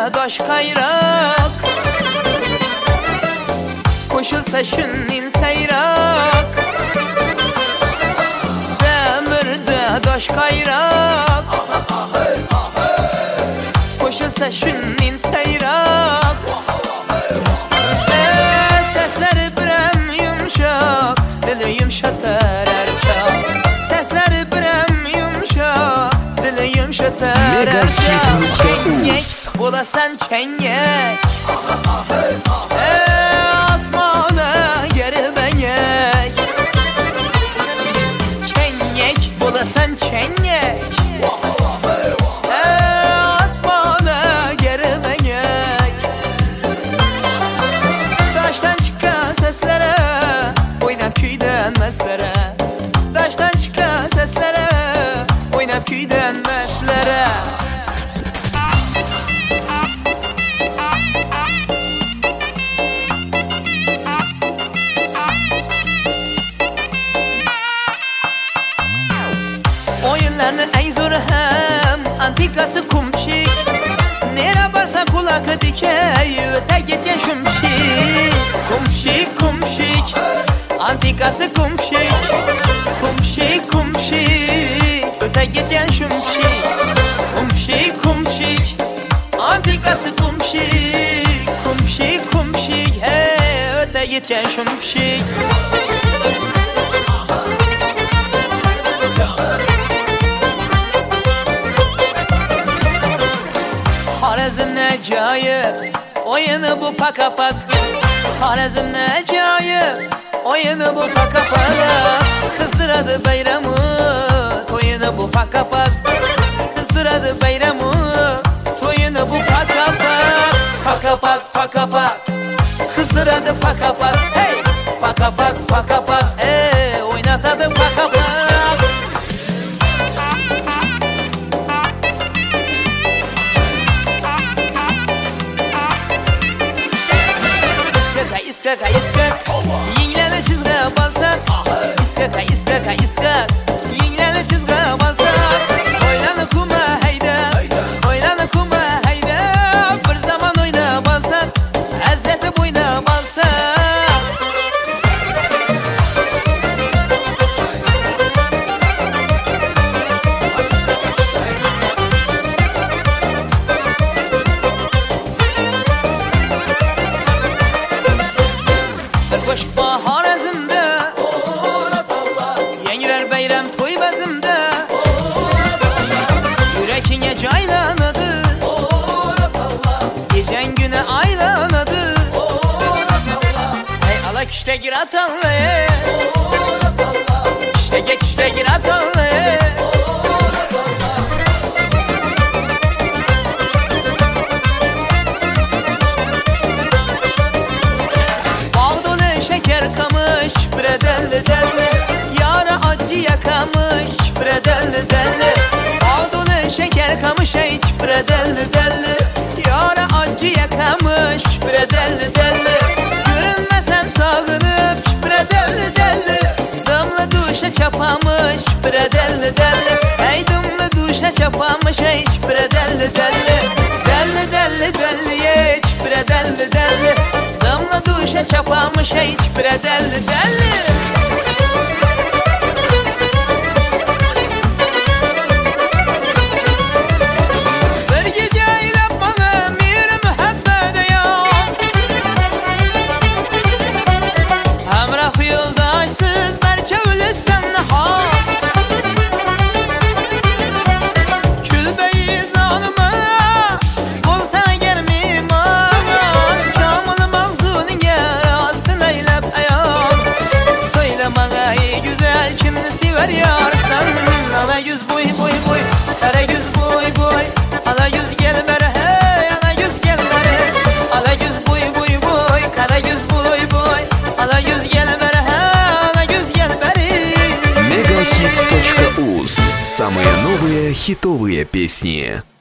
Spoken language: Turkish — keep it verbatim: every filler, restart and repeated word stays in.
daş kayrak, koşulsa şunnin seyrak. Demirde daş kayrak, koşulsa şunnin seyrak. Eee sesleri birem yumuşak, dili yumşatar erçak. Sesleri birem yumuşak, dili yumşatar erçak. Çengek bulasan çengek, eee asmana geri benyek. Çengek bulasan çengek, eee asmana geri benyek. Daştan çıkan seslere, oynap köyden meslere. Daştan çıkan seslere, oynap köyden meslere. Oyunlarının en zoru hem antikası kumşik. Nere varsa kulakı dikey, öte gitken şumşik. Kumşik kumşik, antikası kumşik. Kumşik kumşik, öte gitken şumşik. Kumşik kumşik, antikası kumşik. Kumşik kumşik, he öte gitken şumşik. Harazım ne cayı, oyunu bu paka pak. Harazım ne cayı, oyunu bu paka pak. Kızdıradı bayramı, toyunu bu paka pak. Kızdıradı bayramı, toyunu bu paka pak. Paka pak, paka pak, kızdıradı paka pak. Hey, paka pak, paka pak, ee, oynatadı paka pak. İskaka iskak, yinglerle çizgiye balsak. İskaka iskaka iskak, yinglerle çizgiye balsak. Oynanı kuma hayda, oynanı kuma hayda. Bir zaman oyna balsak, Hazreti boyna balsak. Boş bahar azimde, yengiler bayram toy bazımda. Yürekine caylanadı, gecen güne aylanadı. Hey ala kişte gir atanlı, kişte ge kişte gir atanlı. Bre delli delli, yara acı yakamış. Bre delli delli, aldığını şeker kamış. Hiç bre delli delli, yara acı yakamış. Bre delli delli, görünmesem sağınıp. Bre delli delli, dımlı duşa çapamış. Bre delli delli, hey dımlı duşa çapamış. Hiç bre delli delli, delli delli delli, hiç bre delli delli, dımlı duşa çapamış. Hiç bre delli delli. Самые новые хитовые песни.